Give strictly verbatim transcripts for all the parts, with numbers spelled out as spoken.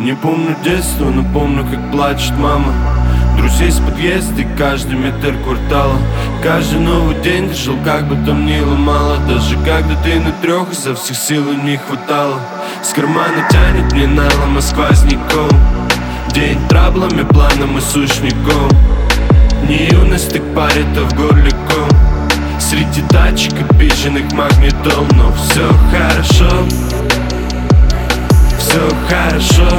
Не помню детство, но помню, как плачет мама. Друзей с подъезда, каждый метр квартала. Каждый новый день жил, как бы там ни ломало. Даже когда ты на трех, изо всех сил не хватало. С кармана тянет мне нало Москва с Ником. День траблами, планом и сушником. Не юность, так парит, а в горле ком. Среди тачек обиженных магнитол. Но все хорошо, все хорошо,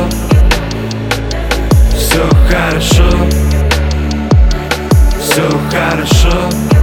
все хорошо, все хорошо,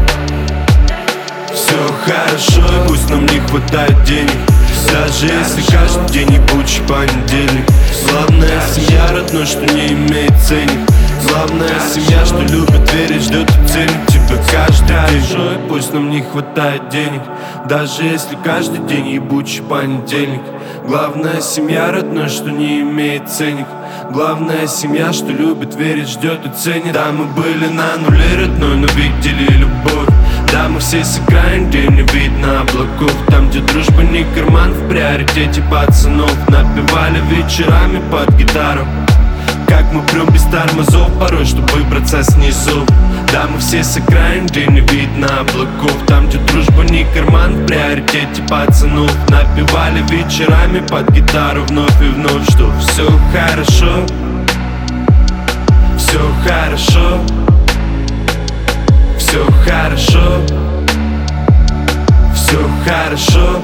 все хорошо. И пусть нам не хватает денег, даже если каждый день ебучий понедельник. Главная семья родной, что не имеет ценник. Главная семья, что любит верить, ждет и ценит тебя каждый день. И пусть нам не хватает денег, даже если каждый день ебучий понедельник. Главная семья родной, что не имеет ценник. Главная семья, что любит верить, ждет и ценит. Да, мы были на нуле родной, но видели любовь. Да, мы все с окраин, где не видно облаков. Там, где дружба не карман, в приоритете пацанов. Напевали вечерами под гитару, как мы прем без тормозов, порой, чтобы выбраться с низов. Да, мы все с окраин, где не видно облаков. Там, где дружба не карман, в приоритете пацанов. Напевали вечерами под гитару вновь и вновь, что все хорошо, все хорошо, все хорошо, все хорошо,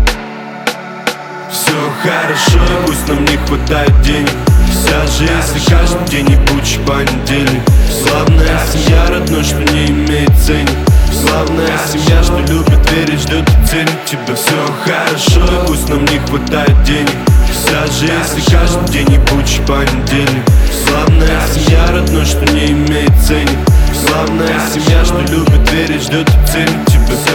все хорошо. И пусть нам не хватает денег, даже если каждый день ебучий понедельник. Главная семья родной, что не имеет ценник. Главная семья, что любит верить, ждет и ценит тебя. Все хорошо, и пусть нам не хватает денег, даже если каждый день ебучий понедельник. Главная семья родной, что не имеет ценник. Главная семья, что любит верить, ждет и ценит тебя.